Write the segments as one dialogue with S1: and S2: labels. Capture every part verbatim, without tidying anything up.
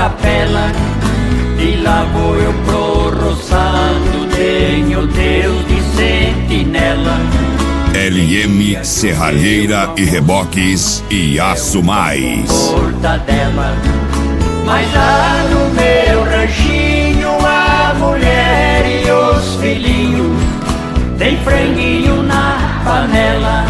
S1: capela, e lá vou eu pro roçado, tenho Deus de sentinela.
S2: L M Serralheira e Reboques e Aço Mais.
S1: Mortadela. Mas lá no meu ranchinho, a mulher e os filhinhos tem franguinho na panela.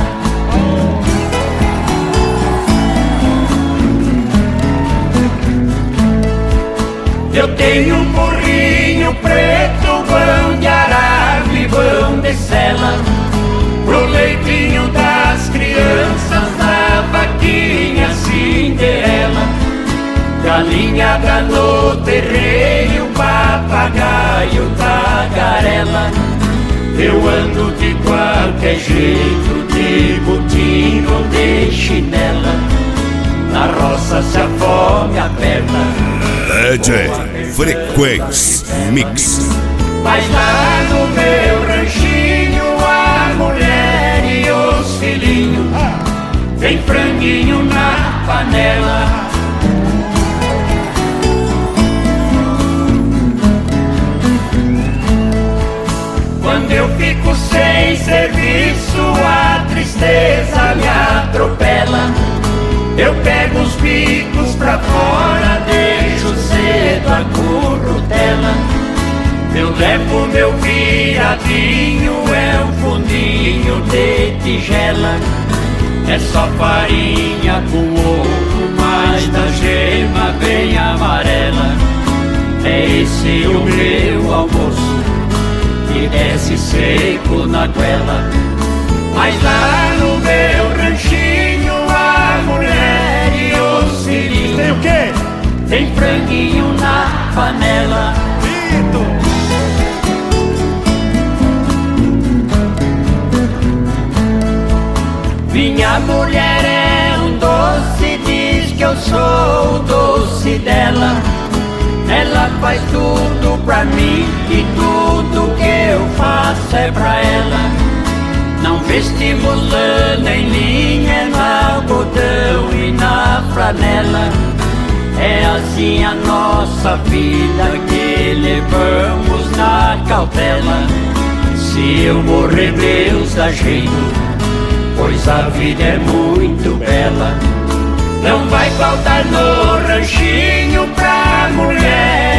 S1: Eu tenho um burrinho preto, vão de arado e vão de sela, pro leitinho das crianças, da vaquinha Cinderela. Galinhada no terreiro, papagaio, tagarela. Eu ando de qualquer jeito, de botina ou de chinela. Na roça se a fome aperta,
S2: D J Frequência Mix.
S1: mas lá no meu ranchinho, a mulher e os filhinhos tem franguinho na panela. Quando eu fico sem serviço, a tristeza me atropela. Eu pego os bicos pra fora, deixo cedo a currutela. Eu levo meu viradinho, é um fundinho de tigela. É só farinha com ovo, mas da gema bem amarela. É esse o meu almoço, que desce seco na goela. Mas lá no meu ranchinho, a mulher e os filhinhos
S3: tem o quê?
S1: tem franguinho na panela.
S3: Lindo!
S1: Minha mulher é um doce, diz que eu sou o doce dela. Ela faz tudo pra mim e tudo que eu faço é pra ela. Não vestimos lã nem linha, no algodão e na flanela. É assim a nossa vida que levamos na cautela. Se eu morrer, Deus dá jeito, pois a vida é muito bela. Não vai faltar no ranchinho pra mulher